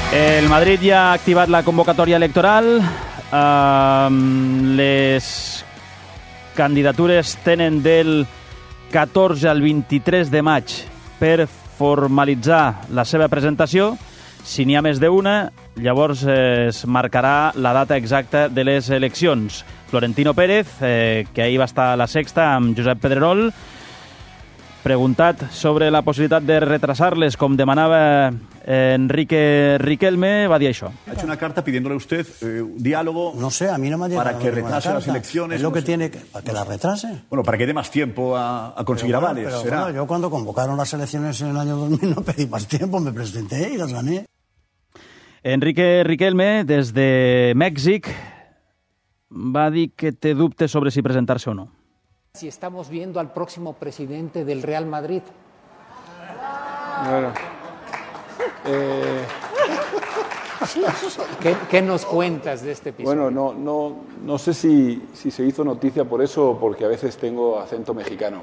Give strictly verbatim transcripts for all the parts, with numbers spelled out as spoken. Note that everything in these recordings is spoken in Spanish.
El Madrid ja ha activat la convocatòria electoral. Uh, les candidatures tenen del catorze al vint-i-tres de maig per formalitzar la seva presentació. Si n'hi ha més d'una, llavors eh, es marcarà la data exacta de les eleccions. Florentino Pérez, eh, que ahir va estar a la Sexta amb Josep Pedrerol, preguntat sobre la possibilitat de retrasar-les, com demanava Enrique Riquelme, va dir això. Ha hecho una carta pidiéndole a usted eh, un diálogo. No sé, a mí no me ha llegado para que retrase las elecciones. Es lo no que sé. tiene que, para que las retrase. Bueno, para que dé más tiempo a, a conseguir Pero bueno, avales. pero ¿será? bueno, yo cuando convocaron las elecciones en el año dos mil no pedí más tiempo, me presenté y las gané. Enrique Riquelme, des de Mèxic, va dir que té dubtes sobre si presentar-se o no. Si estamos viendo al próximo presidente del Real Madrid. Bueno, eh... ¿Qué, ¿Qué nos cuentas de este episodio? Bueno, no, no, no sé si, si se hizo noticia por eso o porque a veces tengo acento mexicano.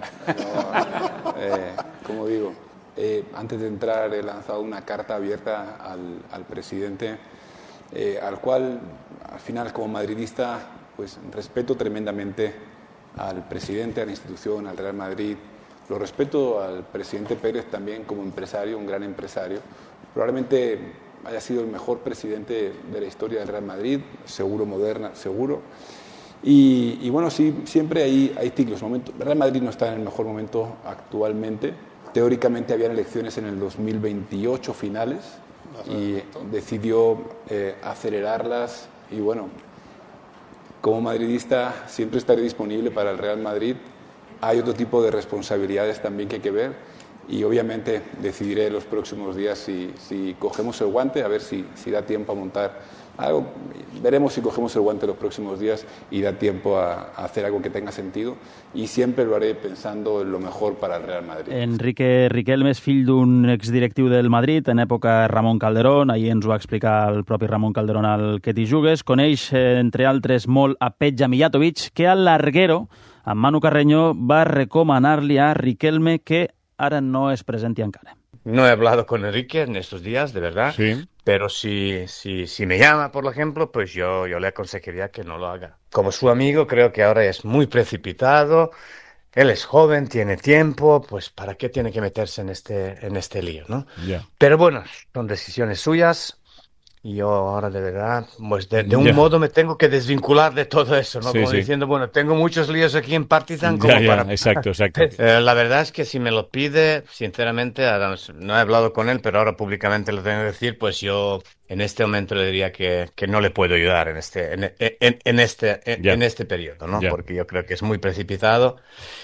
No, eh, como digo, eh, antes de entrar he lanzado una carta abierta al, al presidente, eh, al cual, al final, como madridista, pues respeto tremendamente al presidente, a la institución, al Real Madrid. Lo respeto al presidente Pérez también como empresario, un gran empresario. Probablemente haya sido el mejor presidente de la historia del Real Madrid, seguro, moderna, seguro. Y, y bueno, sí, siempre hay, hay ciclos, momentos. El Real Madrid no está en el mejor momento actualmente. Teóricamente habían elecciones en el dos mil veintiocho finales y decidió eh, acelerarlas y bueno, como madridista siempre estaré disponible para el Real Madrid. Hay otro tipo de responsabilidades también que hay que ver y obviamente decidiré en los próximos días si, si cogemos el guante, a ver si, si da tiempo a montar algo. Veremos si cogemos el guante los próximos días y da tiempo a, a hacer algo que tenga sentido y siempre lo haré pensando en lo mejor para el Real Madrid. Enrique Riquelme és fill d'un exdirectiu del Madrid en època Ramon Calderón, ahir ens ho va explicar el propi Ramon Calderón al Que t'hi jugues. Coneix, eh, entre altres, molt a Petja Mijatovic, que al larguero, amb Manu Carreño, va recomanar-li a Riquelme que ara no es presenti encara. No he hablado con Enrique en estos días, de verdad, sí. Pero si, si, si me llama, por ejemplo, pues yo, yo le aconsejaría que no lo haga. Como su amigo, creo que ahora es muy precipitado, él es joven, tiene tiempo, pues ¿para qué tiene que meterse en este, en este lío, no? Yeah. Pero bueno, son decisiones suyas. Y yo ahora de verdad, pues de, de un yeah. modo me tengo que desvincular de todo eso, ¿no? Sí, Como sí. diciendo, bueno, tengo muchos líos aquí en Partizan como yeah, yeah. para... Exacto, exacto. Eh, la verdad es que si me lo pide, sinceramente, ahora no he hablado con él, pero ahora públicamente lo tengo que decir, pues yo en este momento le diría que, que no le puedo ayudar en este, en, en, en este, en, yeah. en este periodo, ¿no? Yeah. Porque yo creo que es muy precipitado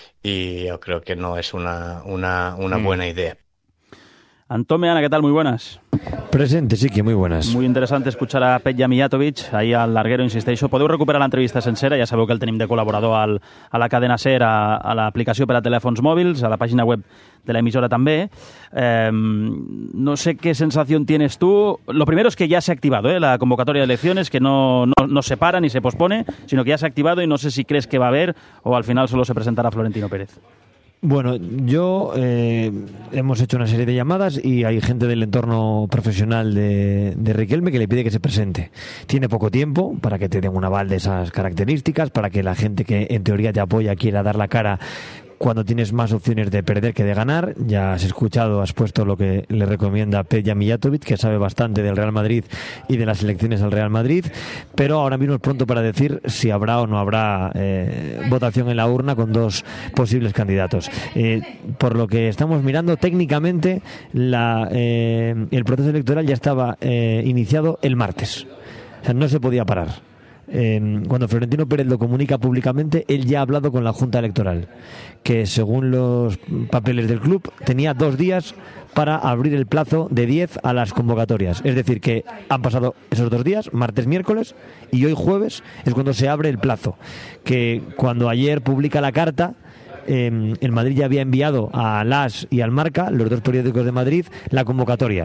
y yo creo que no es una, una, una mm. buena idea. Antón Meana, ¿qué tal? Muy buenas. Presente, sí que muy buenas. Muy interesante escuchar a Petja Mijatovic, ahí al larguero, insisteixo. Podeu recuperar l'entrevista sencera, ja sabeu que el tenim de col·laborador al, a la cadena SER, a, a l'aplicació per a telèfons mòbils, a la pàgina web de la emisora també. Eh, no sé qué sensación tienes tú. Lo primero es que ya se ha activado ¿eh? la convocatoria de elecciones, que no, no, no se para ni se pospone, sino que ya se ha activado y no sé si crees que va a haber o al final solo se presentará Florentino Pérez. Bueno, yo eh, hemos hecho una serie de llamadas y hay gente del entorno profesional de, de Riquelme que le pide que se presente. Tiene poco tiempo para que te den un aval de esas características, para que la gente que en teoría te apoya quiera dar la cara cuando tienes más opciones de perder que de ganar. Ya has escuchado, has puesto lo que le recomienda Petja Mijatovic, que sabe bastante del Real Madrid y de las elecciones al Real Madrid, pero ahora mismo es pronto para decir si habrá o no habrá eh, votación en la urna con dos posibles candidatos. Eh, por lo que estamos mirando, técnicamente la, eh, el proceso electoral ya estaba eh, iniciado el martes. O sea, no se podía parar. Eh, cuando Florentino Pérez lo comunica públicamente, él ya ha hablado con la Junta Electoral, que según los papeles del club tenía dos días para abrir el plazo de diez a las convocatorias. Es decir, que han pasado esos dos días, martes, miércoles, y hoy jueves es cuando se abre el plazo. Que cuando ayer publica la carta, eh, el Madrid ya había enviado a L A S y al Marca, los dos periódicos de Madrid, la convocatoria.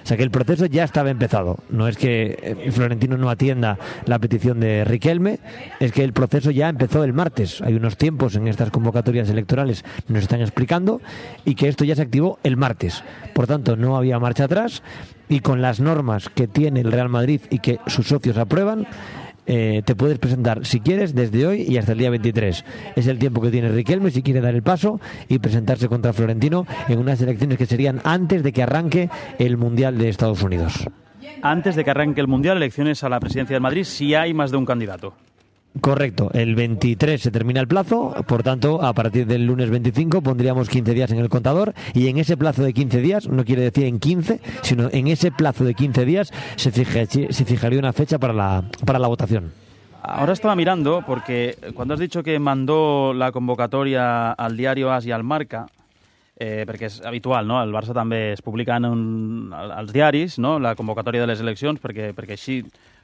O sea que el proceso ya estaba empezado. No es que Florentino no atienda la petición de Riquelme, es que el proceso ya empezó el martes. Hay unos tiempos en estas convocatorias electorales que nos están explicando y que esto ya se activó el martes. Por tanto, no había marcha atrás y con las normas que tiene el Real Madrid y que sus socios aprueban, Eh, te puedes presentar si quieres desde hoy y hasta el día veintitrés. Es el tiempo que tiene Riquelme si quiere dar el paso y presentarse contra Florentino en unas elecciones que serían antes de que arranque el Mundial de Estados Unidos. Antes de que arranque el Mundial, elecciones a la presidencia del Madrid si hay más de un candidato. Correcto, el veintitrés se termina el plazo, por tanto, a partir del lunes veinticinco pondríamos quince días en el contador y en ese plazo de quince días, no quiere decir en quince, sino en ese plazo de quince días se, fije, se fijaría una fecha para la, para la votación. Ahora estaba mirando, porque cuando has dicho que mandó la convocatoria al diario AS i al Marca, eh, perquè és habitual, no? El Barça també es publica en un, als diaris, no? La convocatòria de les eleccions, perquè, perquè així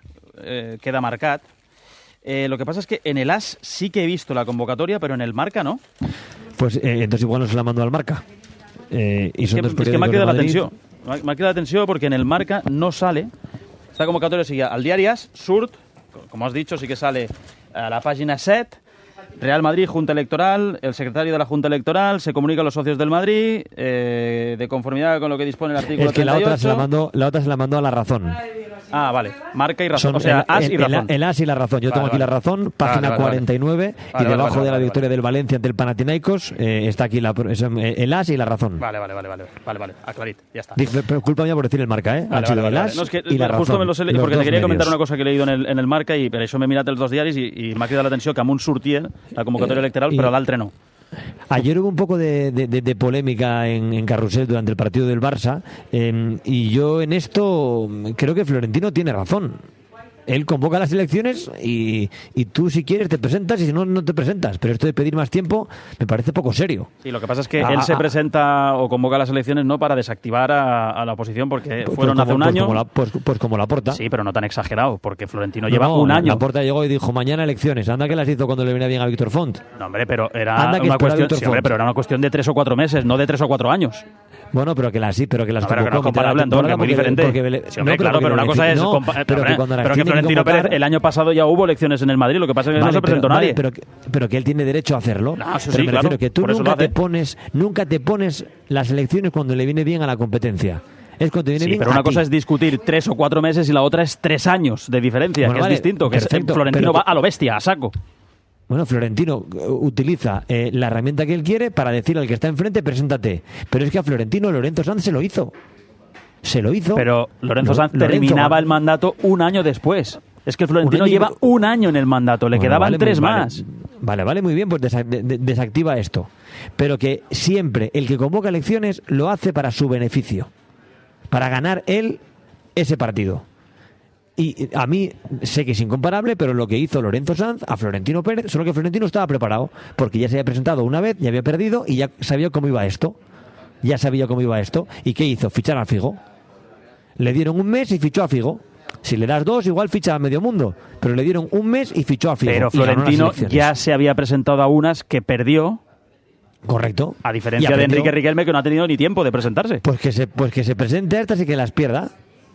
eh, queda marcat. Eh, lo que pasa es que en el AS sí que he visto la convocatoria, pero en el Marca no. Pues eh, entonces igual no se la mandó al Marca. Eh, y es, son que, dos es que me ha quedado la Madrid. atención. Me ha quedado la atención porque en el Marca no sale. Esta convocatoria sigue al diari AS, surt, como has dicho, sí que sale a la página set. Real Madrid, Junta Electoral, el secretario de la Junta Electoral se comunica a los socios del Madrid eh, de conformidad con lo que dispone el artículo es que treinta y ocho. La otra, se la mandó, la otra se la mandó a La Razón. Ah, vale. Marca y Razón. Son o sea, el, AS y el, Razón. El, el AS y La Razón. Yo vale, tengo aquí vale. La Razón, página vale, vale, cuarenta y nueve, vale, y debajo vale, vale, de la vale, victoria vale. del Valencia ante el Panathinaikos eh, está aquí la, es, eh, el AS y La Razón. Vale, vale, vale, vale, vale, vale, aclarit, ya está. Dice, pero culpa mía por decir el Marca, ¿eh? Vale, Han sido vale, el vale, AS no, es que y La justo Razón. me lo sé, Los porque te dos quería medios. comentar una cosa que he leído en el, en el Marca i per això m'he mirat els dos diaris i, i m'ha cridat l'atenció que amb un sortia la convocatòria Eh, electoral, i- però l'altre no. Ayer hubo un poco de, de, de- de polémica en, en Carrusel durante el partido del Barça eh, y yo en esto creo que Florentino tiene razón. Él convoca las elecciones y, y tú si quieres te presentas y si no, no te presentas. Pero esto de pedir más tiempo me parece poco serio. Y lo que pasa es que Ah, él se ah, presenta o convoca las elecciones no para desactivar a, a la oposición porque Pues fueron como- hace un pues año. como la- pues, pues como Laporta. Sí, pero no tan exagerado, porque Florentino No, lleva no, un año. Laporta llegó y dijo mañana elecciones. Anda que las hizo cuando le venía bien a Víctor Font. No, hombre, pero era Anda que una espera cuestión, Víctor sí, hombre, Font. pero era una cuestión de tres o cuatro meses, no de tres o cuatro años. Bueno, pero que las sí, pero que las No, pero que no es convocó a mitad de la comparable, Antón, que es muy temporada diferente. porque- porque- Sí, hombre, no, claro, porque pero una cosa es... no, compa- pero pero que cuando las pero que tiene que Florentino convocar- Pérez el año pasado ya hubo elecciones en el Madrid, lo que pasa es que no Vale, se presentó pero, nadie. vale, pero, pero que él tiene derecho a hacerlo. No, eso pero sí, me claro, refiero que tú por eso nunca lo hace. te pones, nunca te pones las elecciones cuando le viene bien a la competencia. Es cuando te viene Sí, bien pero a una ti. cosa es discutir tres o cuatro meses y la otra es tres años de diferencia, Bueno, que vale, es distinto, que es- perfecto, Florentino pero va que- a lo bestia, a saco. Bueno, Florentino eh, utiliza eh, la herramienta que él quiere para decir al que está enfrente, preséntate. Pero es que a Florentino Lorenzo Sanz se lo hizo. Se lo hizo. Pero Lorenzo Lo- Sanz Lorenzo terminaba va- el mandato un año después. Es que Florentino Un año y- lleva un año en el mandato, le Bueno, quedaban vale, tres muy- vale. más. Vale, vale, muy bien, pues desa- de- de- desactiva esto. Pero que siempre el que convoca elecciones lo hace para su beneficio. Para ganar él ese partido. Y a mí sé que es incomparable, pero lo que hizo Lorenzo Sanz a Florentino Pérez, solo que Florentino estaba preparado, porque ya se había presentado una vez, ya había perdido y ya sabía cómo iba esto. Ya sabía cómo iba esto. ¿Y qué hizo? Fichar a Figo. Le dieron un mes y fichó a Figo. Si le das dos, igual ficha a medio mundo. Pero le dieron un mes y fichó a Figo. Pero y ganó las Florentino elecciones. ya se había presentado a unas que perdió, Correcto. a Y diferencia de aprendió. Enrique Riquelme, que no ha tenido ni tiempo de presentarse. Pues que se, pues que se presente a estas y que las pierda.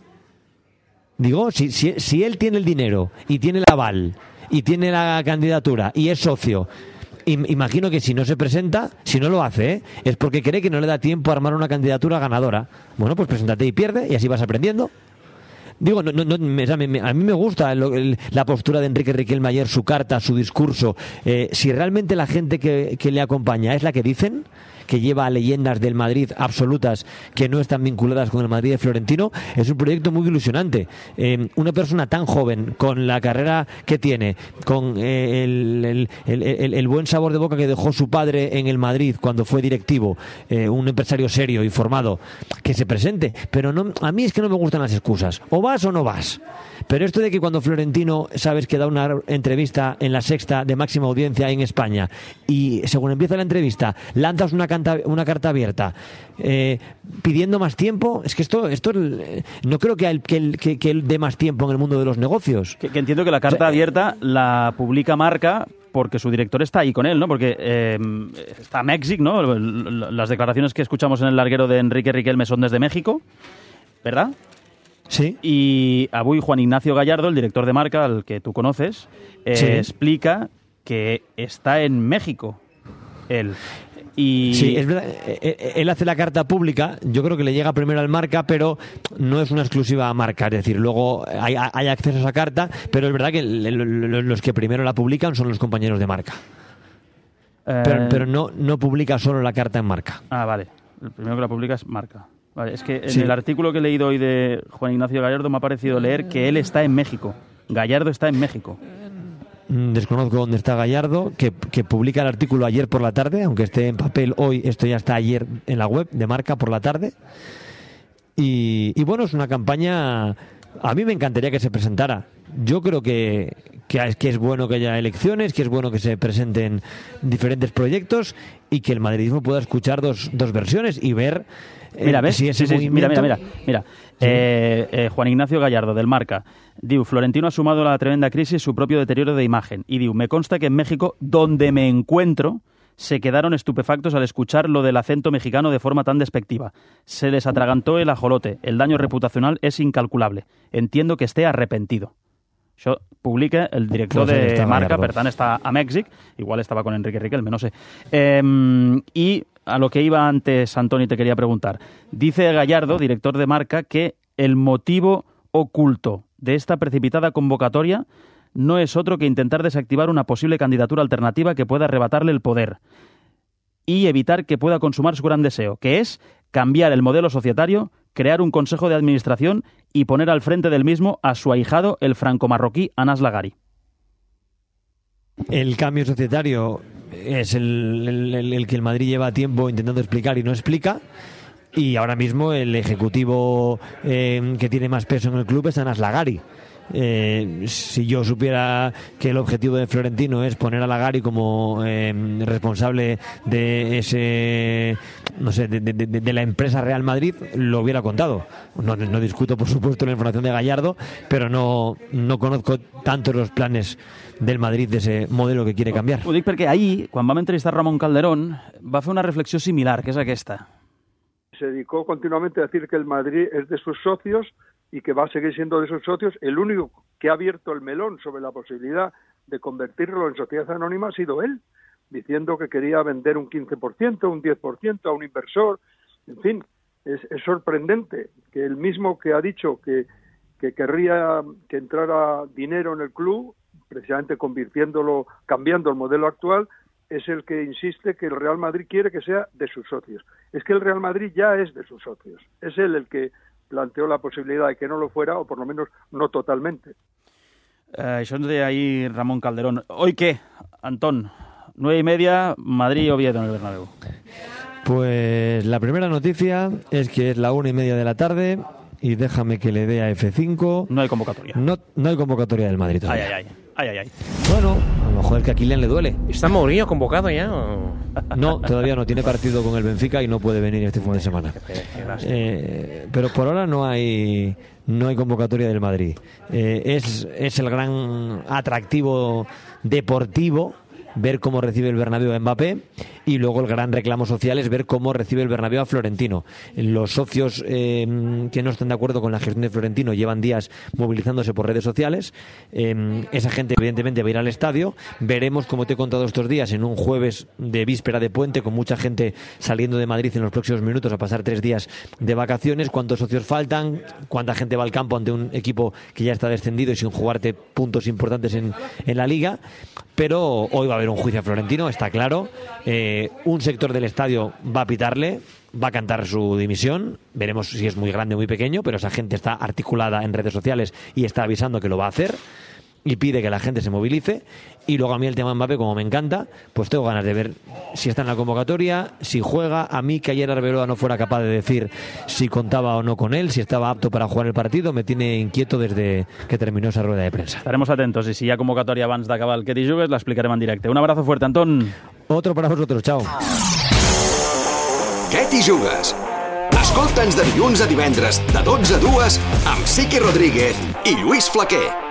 Digo, si, si, si él tiene el dinero y tiene el aval y tiene la candidatura y es socio, im- imagino que si no se presenta, si no lo hace, ¿eh? es porque cree que no le da tiempo a armar una candidatura ganadora. Bueno, pues preséntate y pierde y así vas aprendiendo. Digo, no, no, no, me- o sea, me- me- a mí me gusta lo- el- la postura de Enrique Riquelme ayer, su carta, su discurso. Eh, si realmente la gente que, que le acompaña es la que dicen, que lleva a leyendas del Madrid absolutas que no están vinculadas con el Madrid de Florentino, es un proyecto muy ilusionante. Eh, una persona tan joven, con la carrera que tiene, con eh, el, el- el- el- el buen sabor de boca que dejó su padre en el Madrid cuando fue directivo, eh, un empresario serio y formado, que se presente. Pero no, a mí es que no me gustan las excusas. O vas o no vas. Pero esto de que cuando Florentino, sabes que da una entrevista en La Sexta de máxima audiencia en España y según empieza la entrevista lanzas una, canta- una carta abierta eh, pidiendo más tiempo, es que esto, esto eh, no creo que él, que, él, que, que él dé más tiempo en el mundo de los negocios. Que, que entiendo que la carta O sea, abierta la publica Marca porque su director está ahí con él, ¿no? Porque eh, está México, ¿no? L- l- Las declaraciones que escuchamos en el larguero de Enrique Riquelme son desde México. ¿verdad? Sí. Y avui Juan Ignacio Gallardo, el director de Marca, al que tú conoces, eh, Sí. explica que está en México, él. Y... Sí, es verdad. Él hace la carta pública, yo creo que le llega primero al Marca, pero no es una exclusiva a Marca, es decir, luego hay, hay acceso a esa carta, pero es verdad que los que primero la publican son los compañeros de Marca. Eh... Pero, pero no, no publica solo la carta en Marca. Ah, vale. El primero que la publica es Marca. Vale, es que en Sí. el artículo que he leído hoy de Juan Ignacio Gallardo me ha parecido leer que él está en México. Gallardo está en México. Desconozco dónde está Gallardo, que, que publica el artículo ayer por la tarde, aunque esté en papel hoy, esto ya está ayer en la web de Marca por la tarde. Y, y bueno, es una campaña, a mí me encantaría que se presentara. Yo creo que, que, es, que es bueno que haya elecciones, que es bueno que se presenten diferentes proyectos y que el madridismo pueda escuchar dos, dos versiones y ver eh, Mira, ¿ves? si ese Sí, sí, movimiento... Mira, mira, mira. mira. Sí. Eh, eh, Juan Ignacio Gallardo, del Marca. Diu, Florentino ha sumado a la tremenda crisis su propio deterioro de imagen. Y diu, me consta que en México, donde me encuentro, se quedaron estupefactos al escuchar lo del acento mexicano de forma tan despectiva. Se les atragantó el ajolote. El daño reputacional es incalculable. Entiendo que esté arrepentido. Això publica el director pues de Marca, per tant està a Mèxic, igual estaba con Enrique Riquelme, no sé. Eh, y a lo que iba antes, Antoni, te quería preguntar. Dice Gallardo, director de Marca, que el motivo oculto de esta precipitada convocatoria no es otro que intentar desactivar una posible candidatura alternativa que pueda arrebatarle el poder y evitar que pueda consumar su gran deseo, que es cambiar el modelo societario, crear un consejo de administración y poner al frente del mismo a su ahijado, el franco-marroquí Anas Lagari. El cambio societario es el, el, el que el Madrid lleva tiempo intentando explicar y no explica. Y ahora mismo el ejecutivo eh, que tiene más peso en el club es Anas Lagari. Eh, si yo supiera que el objetivo de Florentino es poner a Lagari como eh, responsable de ese, no sé, de, de, de, de la empresa Real Madrid, lo hubiera contado. No, no discuto, por supuesto, la información de Gallardo, pero no, no conozco tanto los planes del Madrid de ese modelo que quiere canviar. Ho dic perquè ahir, quan vam entrevistar Ramon Calderón, va fer una reflexió similar, que és aquesta. Se dedicó continuamente a decir que el Madrid es de sus socios y que va a seguir siendo de sus socios. El único que ha abierto el melón sobre la posibilidad de convertirlo en sociedad anónima ha sido él, diciendo que quería vender un quince por ciento, un diez por ciento a un inversor. En fin, es, es sorprendente que el mismo que ha dicho que, que querría que entrara dinero en el club, precisamente convirtiéndolo, cambiando el modelo actual, es el que insiste que el Real Madrid quiere que sea de sus socios. Es que el Real Madrid ya es de sus socios. Es él el que planteó la posibilidad de que no lo fuera, o por lo menos no totalmente. Eh, això ens deia ahir Ramon Calderón. ¿Hoy qué, Antón? Nueve y media, Madrid-Oviedo en el Bernabéu. Pues la primera noticia es que es la una y media de la tarde y déjame que le dé a F cinco. No hay convocatoria. No, no hay convocatoria del Madrid todavía. Ay, ay, ay. Ay, ay, ay. Bueno, a lo mejor es que a Kylian le duele. ¿Está Mourinho convocado ya? O... No, todavía no. Tiene partido con el Benfica y no puede venir este fin de semana. Eh, pero por ahora no hay no hay convocatoria del Madrid. Eh, es, es el gran atractivo deportivo ver cómo recibe el Bernabéu a Mbappé, y luego el gran reclamo social es ver cómo recibe el Bernabéu a Florentino. Los socios eh, que no están de acuerdo con la gestión de Florentino llevan días movilizándose por redes sociales. Eh, esa gente evidentemente va a ir al estadio. Veremos, como te he contado estos días, en un jueves de víspera de puente, con mucha gente saliendo de Madrid en los próximos minutos a pasar tres días de vacaciones, cuántos socios faltan, cuánta gente va al campo ante un equipo que ya está descendido y sin jugarte puntos importantes en, en la Liga. Pero hoy va a haber un juicio a Florentino, está claro. Eh, un sector del estadio va a pitarle, va a cantar su dimisión. Veremos si es muy grande o muy pequeño, pero esa gente está articulada en redes sociales y está avisando que lo va a hacer y pide que la gente se movilice. Y luego a mí el tema Mbappé, como me encanta, pues tengo ganas de ver si está en la convocatoria, si juega. A mí que ayer Arbeloa no fuera capaz de decir si contaba o no con él, si estaba apto para jugar el partido, me tiene inquieto desde que terminó esa rueda de prensa. Estaremos atentos, y si hi ha convocatòria abans d'acabar el que t'hi jugues, l'explicarem en directe. Un abrazo fuerte, Antón. Otro para vosotros, chao. Què t'hi jugues? Escolta'ns de dilluns a divendres, de dotze a dues, amb Sique Rodríguez i Lluís Flaquer.